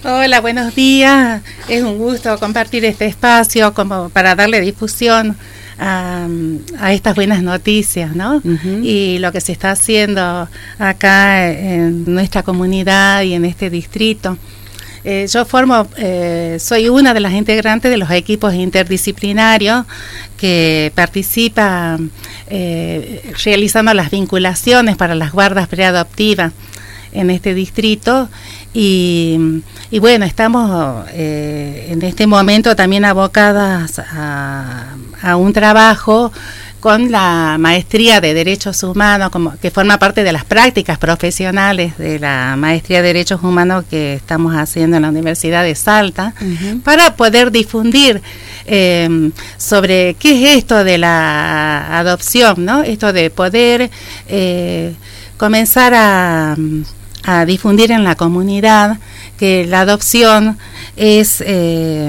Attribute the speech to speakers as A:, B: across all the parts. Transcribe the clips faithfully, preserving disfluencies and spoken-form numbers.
A: Hola, buenos días. Es un gusto compartir este espacio como para darle difusión a, a estas buenas noticias, ¿no? Uh-huh. Y lo que se está haciendo acá en nuestra comunidad y en este distrito. Eh, yo formo, eh, soy una de las integrantes de los equipos interdisciplinarios que participa eh, realizando las vinculaciones para las guardas preadoptivas en este distrito y, y bueno, estamos eh, en este momento también abocadas a, a un trabajo con la maestría de Derechos Humanos, como que forma parte de las prácticas profesionales de la maestría de Derechos Humanos que estamos haciendo en la Universidad de Salta, uh-huh. para poder difundir eh, sobre qué es esto de la adopción, ¿no? Esto de poder eh, comenzar a, a difundir en la comunidad que la adopción es... Eh,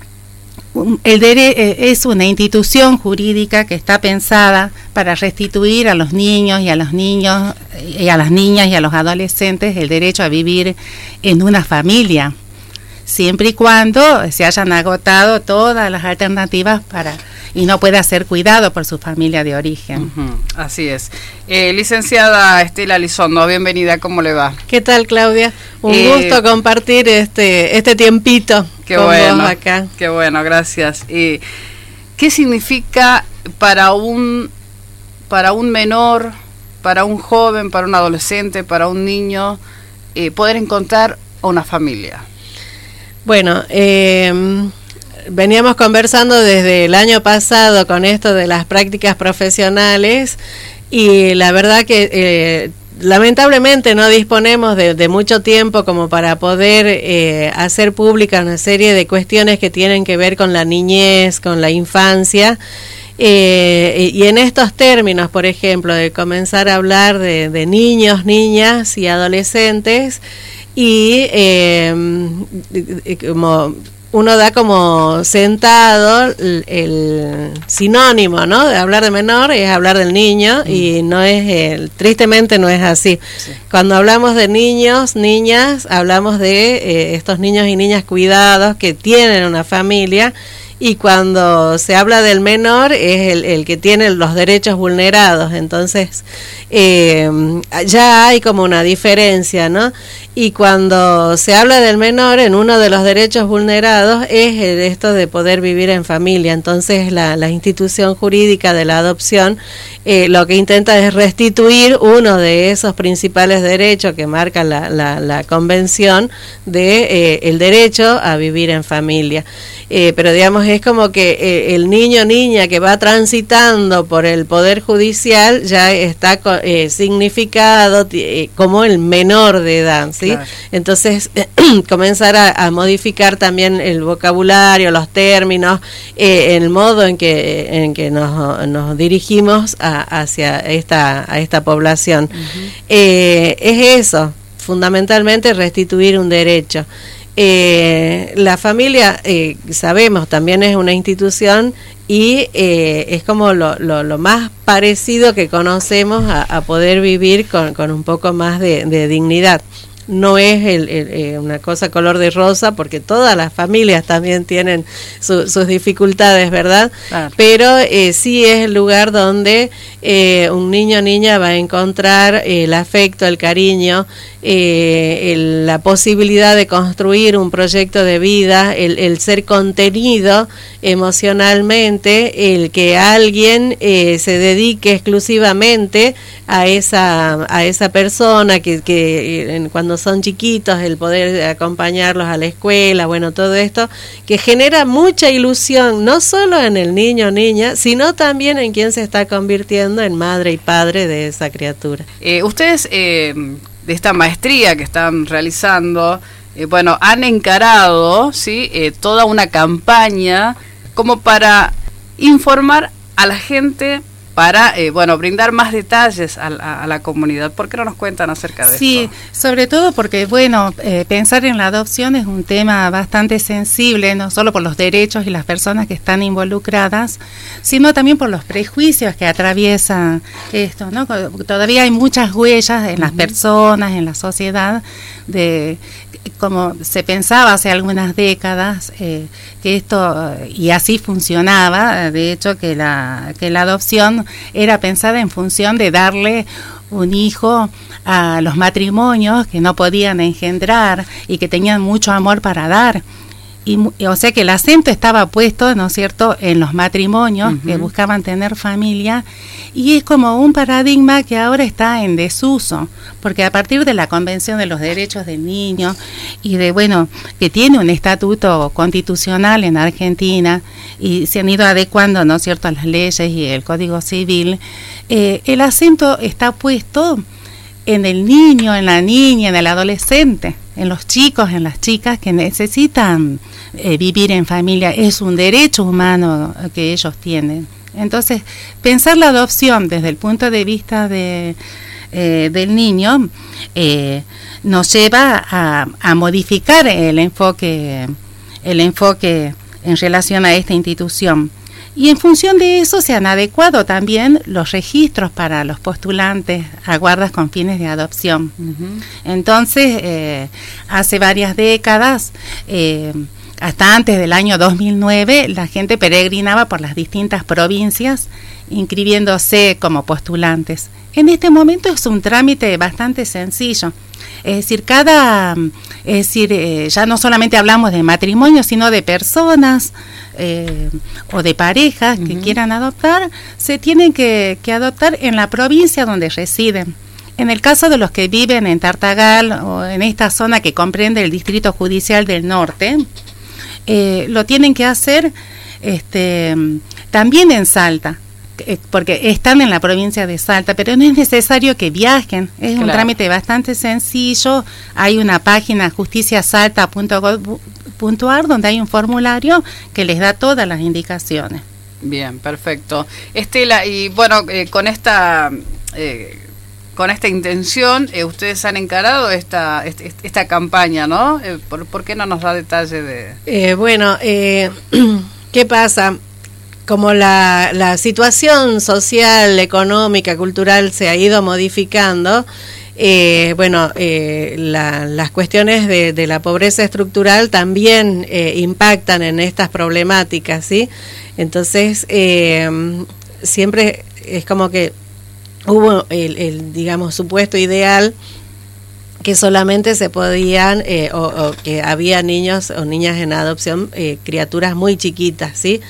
A: El dere- es una institución jurídica que está pensada para restituir a los niños y a los niños y a las niñas y a los adolescentes el derecho a vivir en una familia, siempre y cuando se hayan agotado todas las alternativas para y no pueda ser cuidado por su familia de origen.
B: Uh-huh, así es. Eh, licenciada Estela Lizondo, bienvenida, ¿cómo le va?
C: ¿Qué tal, Claudia? Un
B: eh,
C: gusto compartir este este tiempito
B: qué
C: con
B: bueno,
C: vos acá.
B: Qué bueno, gracias. Eh, ¿Qué significa para un para un menor, para un joven, para un adolescente, para un niño, eh, poder encontrar una familia?
C: Bueno, eh, veníamos conversando desde el año pasado con esto de las prácticas profesionales y la verdad que eh, lamentablemente no disponemos de, de mucho tiempo como para poder eh, hacer pública una serie de cuestiones que tienen que ver con la niñez, con la infancia. Eh, y en estos términos, por ejemplo, de comenzar a hablar de, de niños, niñas y adolescentes, y eh, como uno da como sentado el, el sinónimo, ¿no? De hablar de menor es hablar del niño, mm. y no es el, tristemente no es así. Sí. Cuando hablamos de niños, niñas, hablamos de eh, estos niños y niñas cuidados que tienen una familia. Y cuando se habla del menor es el, el que tiene los derechos vulnerados, entonces eh, ya hay como una diferencia, ¿no? Y cuando se habla del menor, en uno de los derechos vulnerados es el, esto de poder vivir en familia, entonces la, la institución jurídica de la adopción eh, lo que intenta es restituir uno de esos principales derechos que marca la, la, la convención de eh, el derecho a vivir en familia, eh, pero digamos es como que eh, el niño o niña que va transitando por el Poder Judicial ya está eh, significado eh, como el menor de edad, ¿sí? Claro. Entonces, eh, comenzar a, a modificar también el vocabulario, los términos, eh, el modo en que en que nos, nos dirigimos a, hacia esta, a esta población. Uh-huh. Eh, es eso, fundamentalmente restituir un derecho. Eh, la familia, eh, sabemos, también es una institución y eh, es como lo, lo, lo más parecido que conocemos a, a poder vivir con, con un poco más de, de dignidad. No es el, el, eh, una cosa color de rosa, porque todas las familias también tienen su, sus dificultades, ¿verdad? Claro. Pero eh, sí es el lugar donde eh, un niño o niña va a encontrar eh, el afecto, el cariño, eh, el, la posibilidad de construir un proyecto de vida, el, el ser contenido emocionalmente, el que alguien eh, se dedique exclusivamente a esa a esa persona que, que en, cuando son chiquitos, el poder acompañarlos a la escuela, bueno, todo esto que genera mucha ilusión, no solo en el niño o niña, sino también en quien se está convirtiendo en madre y padre de esa criatura.
B: Eh, ustedes, eh, de esta maestría que están realizando, eh, bueno, han encarado, ¿sí?, eh, toda una campaña como para informar a la gente para, eh, bueno, brindar más detalles a, a, a la comunidad. ¿Por qué no nos cuentan acerca de
A: sí,
B: esto?
A: Sí, sobre todo porque, bueno, eh, pensar en la adopción es un tema bastante sensible, no solo por los derechos y las personas que están involucradas, sino también por los prejuicios que atraviesan esto, ¿no? Todavía hay muchas huellas en las uh-huh. personas, en la sociedad, de como se pensaba hace algunas décadas, eh, que esto, y así funcionaba, de hecho, que la, que la adopción era pensada en función de darle un hijo a los matrimonios que no podían engendrar y que tenían mucho amor para dar. Y, o sea que el acento estaba puesto, ¿no es cierto?, en los matrimonios uh-huh. que buscaban tener familia, y es como un paradigma que ahora está en desuso, porque a partir de la Convención de los Derechos del Niño y de, bueno, que tiene un estatuto constitucional en Argentina y se han ido adecuando, ¿no es cierto?, a las leyes y el Código Civil, eh, el acento está puesto en el niño, en la niña, en el adolescente, en los chicos, en las chicas que necesitan eh, vivir en familia. Es un derecho humano que ellos tienen. Entonces, pensar la adopción desde el punto de vista de, eh, del niño eh, nos lleva a, a modificar el enfoque, el enfoque en relación a esta institución. Y en función de eso se han adecuado también los registros para los postulantes a guardas con fines de adopción. Uh-huh. Entonces, eh, hace varias décadas, eh, hasta antes del año dos mil nueve, la gente peregrinaba por las distintas provincias inscribiéndose como postulantes. En este momento es un trámite bastante sencillo. Es decir, cada, es decir, eh, ya no solamente hablamos de matrimonio, sino de personas eh, o de parejas uh-huh. que quieran adoptar, se tienen que, que adoptar en la provincia donde residen. En el caso de los que viven en Tartagal o en esta zona que comprende el Distrito Judicial del Norte, eh, lo tienen que hacer este, también en Salta, porque están en la provincia de Salta, pero no es necesario que viajen, es claro. un trámite bastante sencillo. Hay una página justicia salta punto gov punto ar donde hay un formulario que les da todas las indicaciones.
B: Bien, perfecto. Estela, y bueno, eh, con esta eh, con esta intención, eh, ustedes han encarado esta este, esta campaña, ¿no? Eh, ¿por, ¿Por qué no nos da detalle de...?
C: Eh, bueno, eh, ¿qué pasa? Como la, la situación social, económica, cultural se ha ido modificando, eh, bueno, eh, la, las cuestiones de, de la pobreza estructural también eh, impactan en estas problemáticas, ¿sí? Entonces, eh, siempre es como que hubo el, el, digamos, supuesto ideal que solamente se podían, eh, o, o que había niños o niñas en adopción, eh, criaturas muy chiquitas, ¿sí?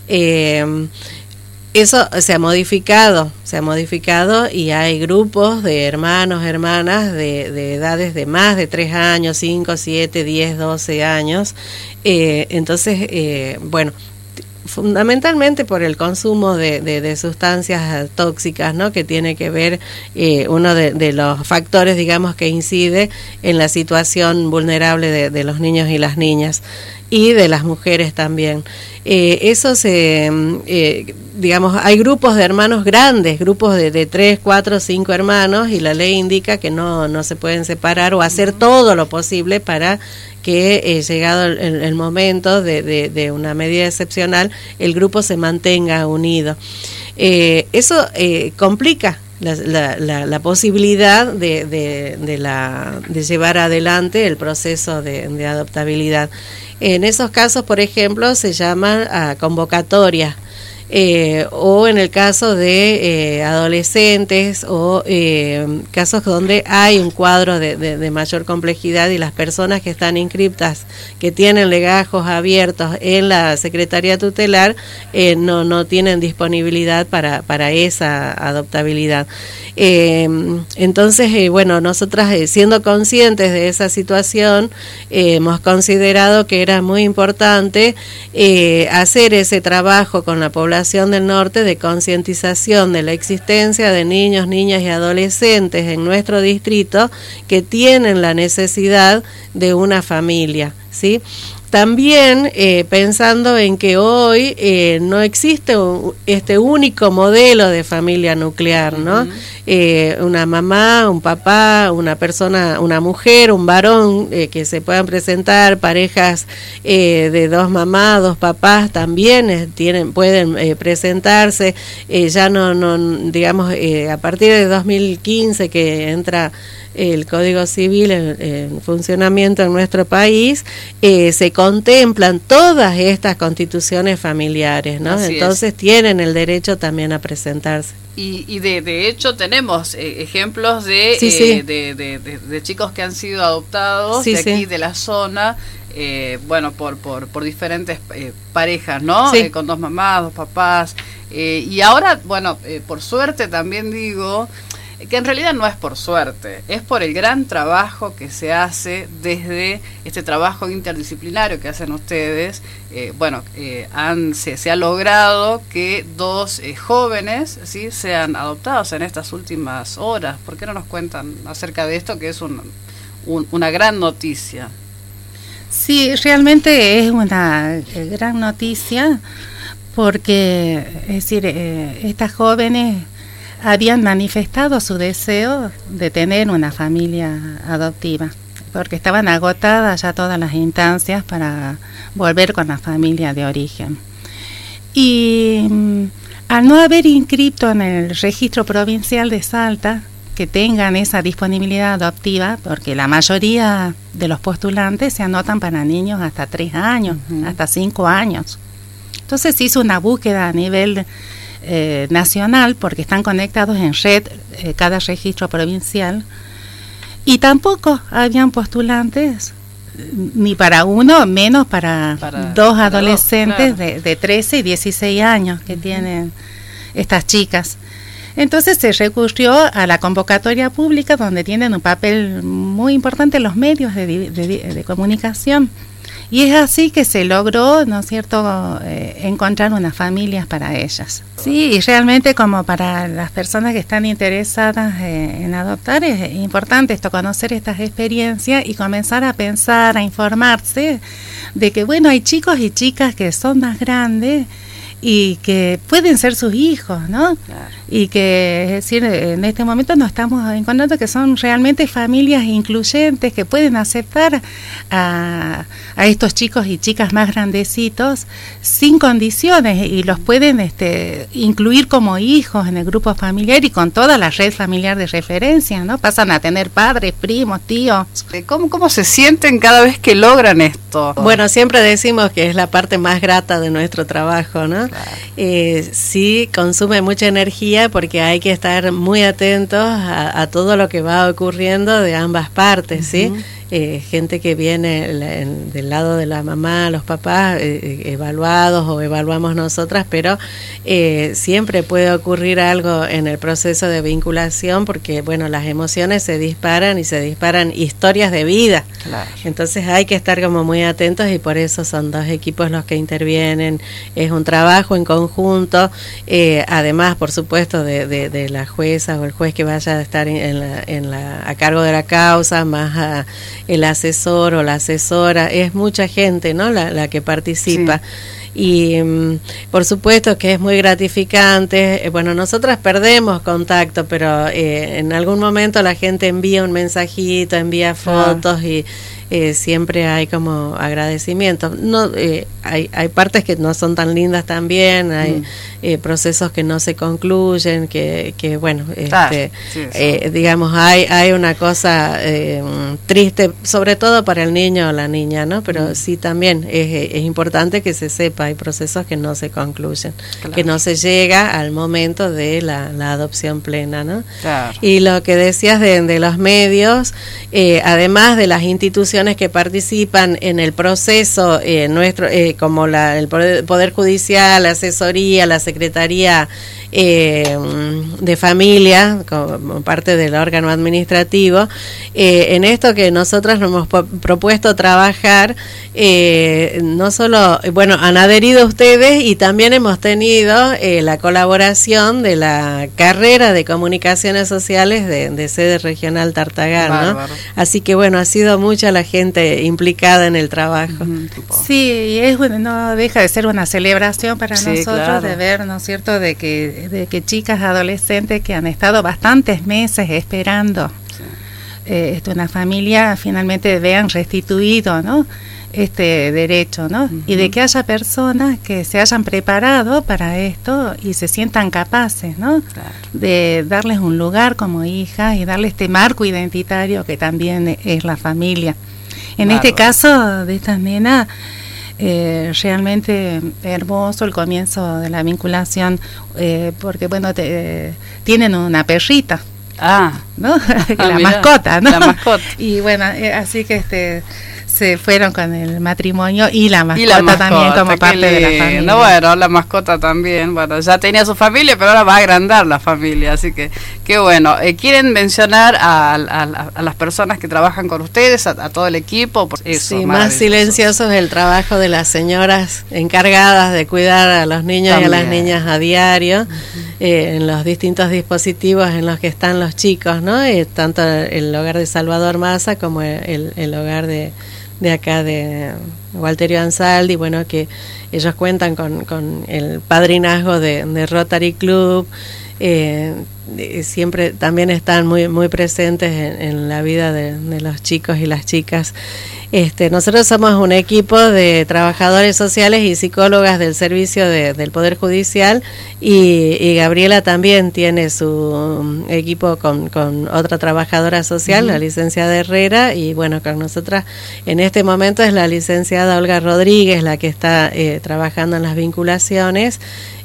C: Eh, eso se ha modificado, se ha modificado y hay grupos de hermanos, hermanas de, de edades de más de tres años, cinco, siete, diez, doce años. Eh, entonces, eh, bueno, fundamentalmente por el consumo de, de, de sustancias tóxicas, ¿no? Que tiene que ver, eh, uno de, de los factores, digamos, que incide en la situación vulnerable de, de los niños y las niñas y de las mujeres también. Eh, eso se, eh, digamos, hay grupos de hermanos grandes, grupos de, de tres, cuatro, cinco hermanos, y la ley indica que no, no se pueden separar o hacer todo lo posible para que, eh, llegado el, el momento de, de, de una medida excepcional, el grupo se mantenga unido. Eh, eso eh, complica la, la, la, la posibilidad de, de, de, la, de llevar adelante el proceso de, de adoptabilidad. En esos casos, por ejemplo, se llaman a convocatoria, eh, o en el caso de eh, adolescentes o eh, casos donde hay un cuadro de, de, de mayor complejidad y las personas que están inscriptas, que tienen legajos abiertos en la Secretaría Tutelar, eh, no, no tienen disponibilidad para, para esa adoptabilidad. Eh, entonces, eh, bueno, nosotras, eh, siendo conscientes de esa situación, eh, hemos considerado que era muy importante eh, hacer ese trabajo con la población del norte de concientización de la existencia de niños, niñas y adolescentes en nuestro distrito que tienen la necesidad de una familia, ¿sí? También eh, pensando en que hoy eh, no existe un, este único modelo de familia nuclear, ¿no? Uh-huh. Eh, una mamá, un papá, una persona, una mujer, un varón, eh, que se puedan presentar, parejas eh, de dos mamás, dos papás también eh, tienen, pueden eh, presentarse, eh, ya no, no digamos, eh, a partir de dos mil quince que entra el Código Civil en, en funcionamiento en nuestro país, eh, se contemplan todas estas constituciones familiares, ¿no? Así Entonces es. Tienen el derecho también a presentarse.
B: Y, y de, de hecho tenemos eh, ejemplos de,
C: sí,
B: eh,
C: sí.
B: De, de, de, de chicos que han sido adoptados
C: sí,
B: de aquí,
C: sí.
B: de la zona, eh, bueno, por, por, por diferentes eh, parejas, ¿no?
C: Sí.
B: Eh, con dos mamás, dos papás. Eh, y ahora, bueno, eh, por suerte también digo que en realidad no es por suerte, es por el gran trabajo que se hace desde este trabajo interdisciplinario que hacen ustedes. Eh, bueno, eh, han, se, se ha logrado que dos eh, jóvenes, ¿sí?, sean adoptados en estas últimas horas. ¿Por qué no nos cuentan acerca de esto, que es un, un, una gran noticia?
A: Sí, realmente es una eh, gran noticia porque, es decir, eh, estas jóvenes habían manifestado su deseo de tener una familia adoptiva, porque estaban agotadas ya todas las instancias para volver con la familia de origen. Y mm, al no haber inscrito en el registro provincial de Salta que tengan esa disponibilidad adoptiva, porque la mayoría de los postulantes se anotan para niños hasta tres años, uh-huh. hasta cinco años. Entonces se hizo una búsqueda a nivel Eh, nacional, porque están conectados en red eh, cada registro provincial, y tampoco habían postulantes ni para uno, menos para, para dos para adolescentes dos, claro. de, de trece y dieciséis años que uh-huh. tienen estas chicas. Entonces se recurrió a la convocatoria pública, donde tienen un papel muy importante los medios de, de, de, de comunicación. Y es así que se logró, ¿no es cierto?, eh, encontrar unas familias para ellas. Sí, y realmente como para las personas que están interesadas eh, en adoptar, es importante esto, conocer estas experiencias y comenzar a pensar, a informarse de que, bueno, hay chicos y chicas que son más grandes y que pueden ser sus hijos, ¿no? Claro. Y que, es decir, en este momento nos estamos encontrando que son realmente familias incluyentes que pueden aceptar a, a estos chicos y chicas más grandecitos sin condiciones y los pueden este, incluir como hijos en el grupo familiar y con toda la red familiar de referencia, ¿no? Pasan a tener padres, primos, tíos.
B: ¿Cómo, cómo se sienten cada vez que logran esto?
C: Bueno, siempre decimos que es la parte más grata de nuestro trabajo, ¿no? Claro. Eh, sí, consume mucha energía porque hay que estar muy atentos a, a todo lo que va ocurriendo de ambas partes, uh-huh. ¿sí? Eh, gente que viene en, del lado de la mamá, los papás, eh, evaluados o evaluamos nosotras, pero eh, siempre puede ocurrir algo en el proceso de vinculación porque, bueno, las emociones se disparan y se disparan historias de vida. Claro. Entonces hay que estar como muy atentos y por eso son dos equipos los que intervienen. Es un trabajo en conjunto, eh, además, por supuesto, de, de, de la jueza o el juez que vaya a estar en la, en la, a cargo de la causa, más a el asesor o la asesora, es mucha gente, ¿no?, la, la que participa. Sí. Y um, por supuesto que es muy gratificante. Eh, bueno, nosotras perdemos contacto, pero eh, en algún momento la gente envía un mensajito, envía fotos ah. y eh, siempre hay como agradecimiento. No, eh, hay, hay partes que no son tan lindas también, hay mm. eh, procesos que no se concluyen, que, que bueno,
B: ah,
C: este,
B: sí,
C: eh, digamos, hay, hay una cosa eh, triste, sobre todo para el niño o la niña, ¿no? Pero mm. sí también es, es importante que se sepa, hay procesos que no se concluyen, claro. que no se llega al momento de la, la adopción plena, ¿no?
B: Claro.
C: Y lo que decías de, de los medios, eh, además de las instituciones que participan en el proceso eh, nuestro, eh, como la, el Poder Judicial, la Asesoría, la Secretaría eh, de Familia, como parte del órgano administrativo, eh, en esto que nosotras nos hemos po- propuesto trabajar, eh, no solo, bueno, han adherido ustedes y también hemos tenido eh, la colaboración de la carrera de Comunicaciones Sociales de, de sede regional Tartagal, ¿no? Así que bueno, ha sido mucha la otra gente implicada en el trabajo.
B: Uh-huh.
A: Sí, y es bueno, no deja de ser una celebración para
B: sí,
A: nosotros
B: claro.
A: de ver, ¿no es cierto?, de que, de que chicas adolescentes que han estado bastantes meses esperando sí. eh, esto, una familia finalmente vean restituido, ¿no?, este derecho, ¿no? Uh-huh. Y de que haya personas que se hayan preparado para esto y se sientan capaces, ¿no? Claro. De darles un lugar como hijas y darle este marco identitario que también es la familia. En claro. este caso de estas nenas, eh, realmente hermoso el comienzo de la vinculación, eh, porque bueno, te, eh, tienen una perrita.
B: Ah,
A: ¿no?
B: Ah,
A: la
B: mirá,
A: mascota, ¿no?
B: La mascota.
A: Y bueno, eh, así que este se fueron con el matrimonio y la mascota,
B: y la mascota
A: también como parte de la familia.
B: No, bueno, la mascota también, bueno, ya tenía su familia, pero ahora va a agrandar la familia, así que qué bueno. Eh, ¿Quieren mencionar a, a, a las personas que trabajan con ustedes, a, a todo el equipo? Por eso,
C: sí, más silencioso es el trabajo de las señoras encargadas de cuidar a los niños también. Y a las niñas a diario, uh-huh. eh, en los distintos dispositivos en los que están los chicos, ¿no? Eh, tanto el hogar de Salvador Massa como el, el hogar de de acá de Walterio Ansaldi, bueno, que ellos cuentan con, con el padrinazgo de, de Rotary Club, eh, siempre también están muy muy presentes en, en la vida de, de los chicos y las chicas. Este, nosotros somos un equipo de trabajadores sociales y psicólogas del servicio de, del Poder Judicial y, y Gabriela también tiene su equipo con, con otra trabajadora social, uh-huh. la licenciada Herrera, y bueno, con nosotras en este momento es la licenciada Olga Rodríguez la que está eh, trabajando en las vinculaciones.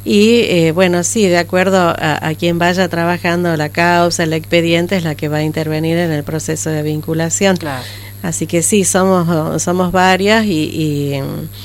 C: Y eh, bueno, sí, de acuerdo a, a quien vaya trabajando la causa, el expediente, es la que va a intervenir en el proceso de vinculación. Claro. Así que sí, somos somos varias y, y,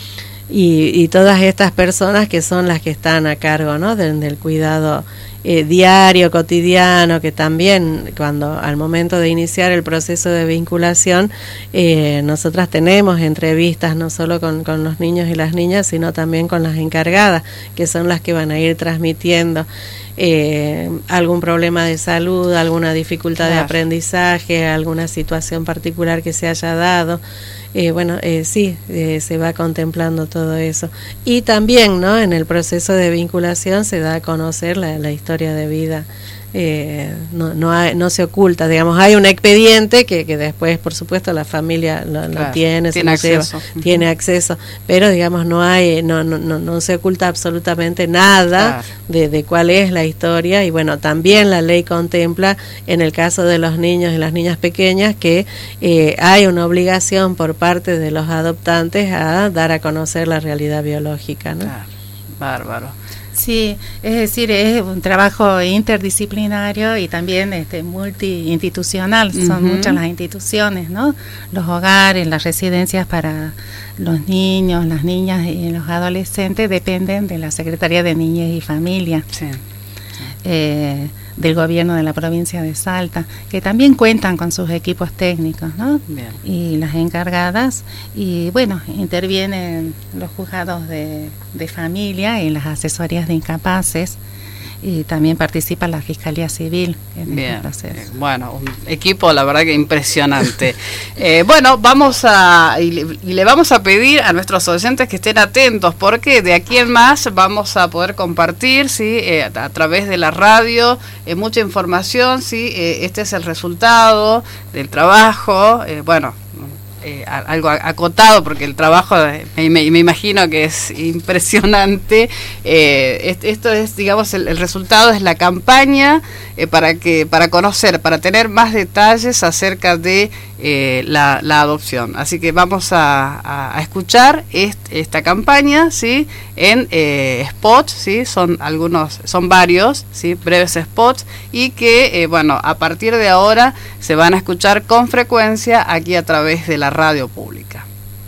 C: y, y todas estas personas que son las que están a cargo, ¿no?, del, del cuidado eh, diario, cotidiano, que también cuando al momento de iniciar el proceso de vinculación, eh, nosotras tenemos entrevistas no solo con, con los niños y las niñas, sino también con las encargadas, que son las que van a ir transmitiendo eh, algún problema de salud, alguna dificultad claro. de aprendizaje, alguna situación particular que se haya dado. Eh, bueno, eh, sí, eh, se va contemplando todo eso. Y también, ¿no?, en el proceso de vinculación se da a conocer la, la historia de vida. Eh, no no, hay, no se oculta, digamos, hay un expediente que, que después, por supuesto, la familia lo, claro, lo tiene,
B: tiene
C: se
B: acceso,
C: lleva, uh-huh. tiene acceso, pero digamos no hay, no no no, no se oculta absolutamente nada claro. de, de cuál es la historia. Y bueno, también la ley contempla en el caso de los niños y las niñas pequeñas que eh, hay una obligación por parte de los adoptantes a dar a conocer la realidad biológica, ¿no?
B: Claro. Bárbaro.
A: Sí, es decir, es un trabajo interdisciplinario y también este multiinstitucional. Uh-huh. Son muchas las instituciones, ¿no? Los hogares, las residencias para los niños, las niñas y los adolescentes dependen de la Secretaría de Niñez y Familia. Sí. Sí. Eh, del gobierno de la provincia de Salta, que también cuentan con sus equipos técnicos, ¿no? Bien. Y las encargadas, y bueno, intervienen los juzgados de, de familia y las asesorías de incapaces, y también participa la Fiscalía Civil en
B: Bien.
A: este proceso.
B: Bueno, un equipo la verdad que impresionante. eh, bueno, vamos a y le, y le vamos a pedir a nuestros oyentes que estén atentos, porque de aquí en más vamos a poder compartir, sí, eh, a, a través de la radio, eh, mucha información, sí, eh, este es el resultado del trabajo, eh, bueno. Eh, algo acotado porque el trabajo eh, me, me imagino que es impresionante. Eh, esto es, digamos, el, el resultado es la campaña eh, para que para conocer, para tener más detalles acerca de eh, la, la adopción. Así que vamos a, a, a escuchar est, esta campaña, sí, en eh, spots, sí, son algunos, son varios, sí, breves spots, y que eh, bueno, a partir de ahora se van a escuchar con frecuencia aquí a través de la radio pública.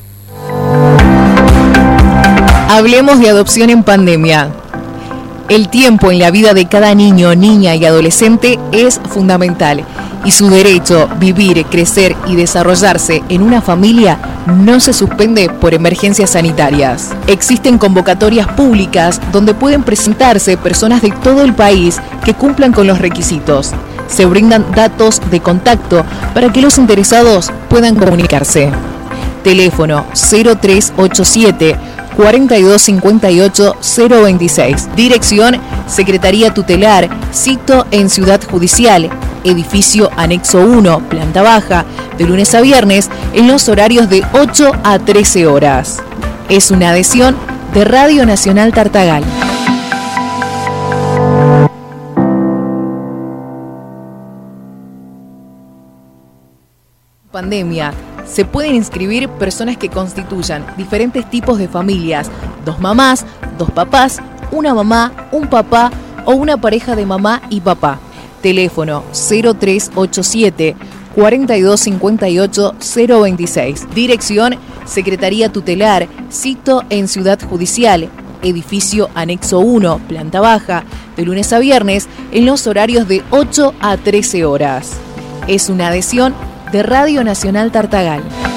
D: Hablemos de adopción en pandemia. El tiempo en la vida de cada niño, niña y adolescente es fundamental, y su derecho vivir, crecer y desarrollarse en una familia no se suspende por emergencias sanitarias. Existen convocatorias públicas donde pueden presentarse personas de todo el país que cumplan con los requisitos. se brindan datos de contacto para que los interesados puedan comunicarse. Teléfono cero tres ocho siete, cuarenta y dos cincuenta y ocho, cero veintiséis. Dirección Secretaría Tutelar, sito en Ciudad Judicial, edificio Anexo uno, planta baja, de lunes a viernes en los horarios de ocho a trece horas. Es una adhesión de Radio Nacional Tartagal. Pandemia. Se pueden inscribir personas que constituyan diferentes tipos de familias, dos mamás, dos papás, una mamá, un papá o una pareja de mamá y papá. Teléfono cero tres ocho siete, cuarenta y dos cincuenta y ocho, cero veintiséis. Dirección Secretaría Tutelar, sito en Ciudad Judicial, edificio Anexo uno, planta baja, de lunes a viernes en los horarios de ocho a trece horas. Es una adhesión de Radio Nacional Tartagal.